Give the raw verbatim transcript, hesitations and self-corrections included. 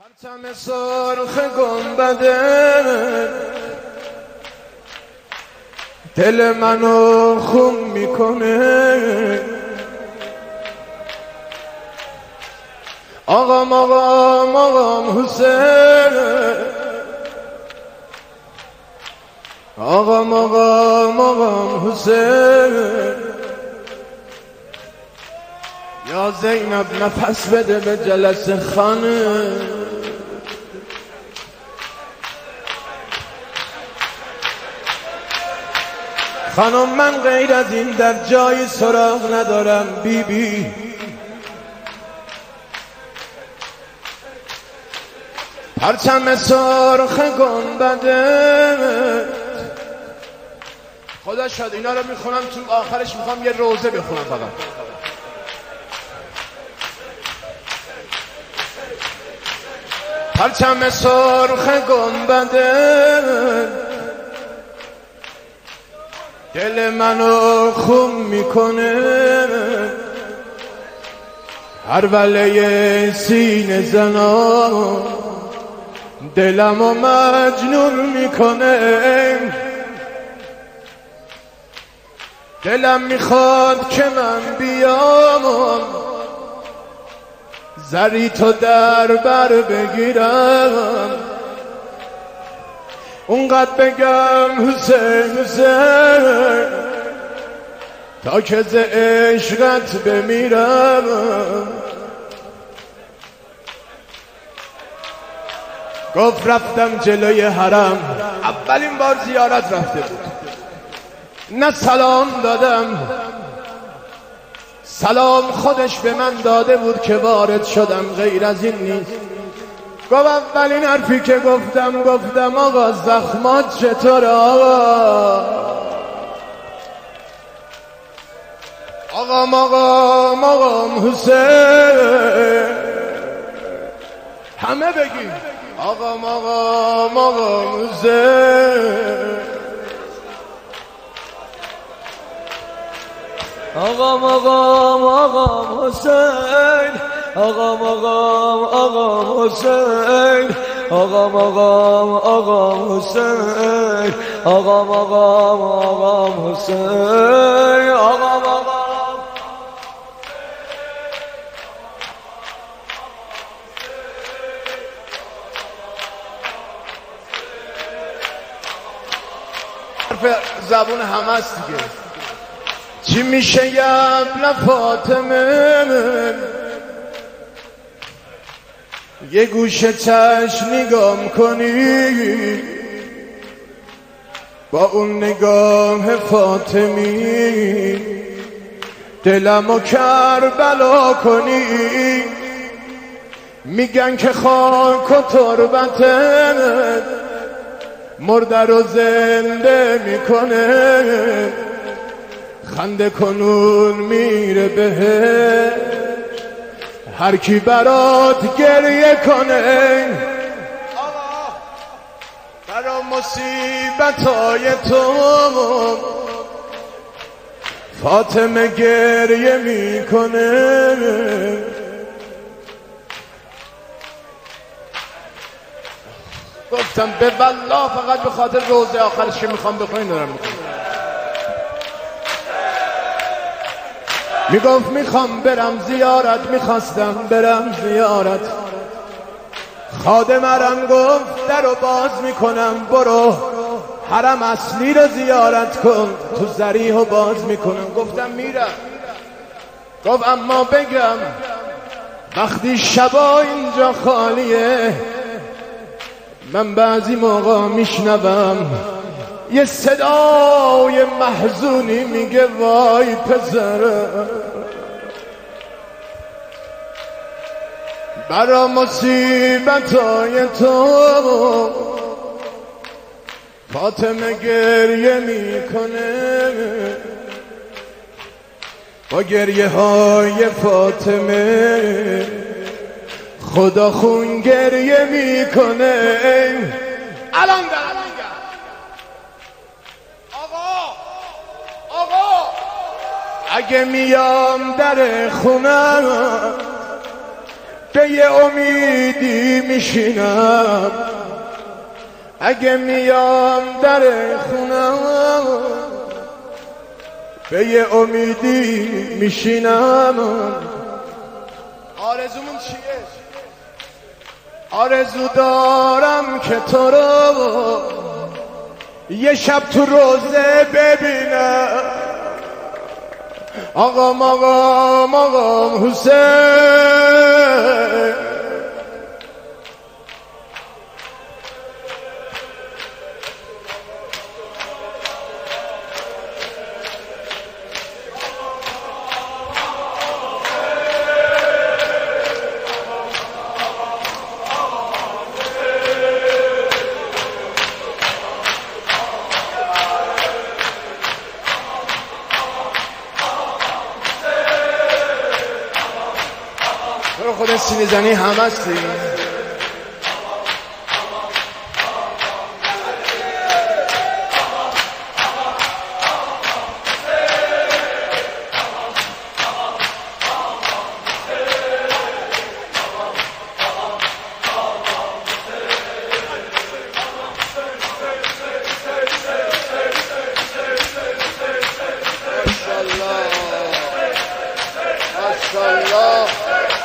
پرچم سرخ گنبده دل منو خون میکنه. آقام آقام آقام حسین، آقام آقام آقام حسین. یا زینب نفس بده به جلسه خانه. خانم من غیر از این در جای سراغ ندارم بی بی. پرچم سرخ گنبده خدا شد اینا رو میخونم تو آخرش میخوام یه روزه بخونم فقط. پرچم سرخ گنبده دل منو خون میکنه. هر وله سینه زنا دلمو مجنون میکنه. دلم میخواد که من بیام زری تو در بر بگیرم، اونقدر بگم حسین حسین تا که ز عشقت بمیرم. گفت رفتم جلوی حرم، اولین بار زیارت رفته بود، نه سلام دادم، سلام خودش به من داده بود که وارد شدم، غیر از این نیست. گفت اولین حرفی که گفتم گفتم آقا زخمات چطوره آقا؟ آقام آقام آقام حسین، همه بگیم آقام آقام آقام حسین. آقام آقام آقام حسین، آقام آقام آقام حسین، آقام آقام آقام حسین، آقام آقام آقام حسین، آقام آقام حرف زبون همه است دیگه. چی میشه یبن فاطمه یه گوشه چشم نگام کنی، با اون نگاه فاطمی دلمو کربلا کنی. میگن که خاک و تربتت مرده رو زنده میکنه. خنده کنون میره بهش هر کی برات گریه کنه. آقا برا مصیبتای تو فاطمه گریه میکنه. گفتم به والله فقط به خاطر روزه آخرش که میخوام بخونین دارم میکنم. میگفت میخوام برم زیارت، میخواستم برم زیارت، خادمرم گفت در رو باز میکنم برو حرم اصلی رو زیارت کن، تو ضریح رو باز میکنم. گفتم میرم. گفت اما بگم وقتی شبا اینجا خالیه من بعضی موقع میشنوم یه صدای محزونی میگه وای پسره برا مصیبتای تو فاطمه گریه میکنه. با گریه های فاطمه خدا خون گریه میکنه. الان در اگه میام در خونم به یه امیدی میشینم اگه میام در خونم به یه امیدی میشینم آرزومون چیه؟ آرزو دارم که تو رو یه شب تو روزه ببینم آقام آقام آقام حسین تو خود سینه زنی هم هستی ماشاءالله ماشاءالله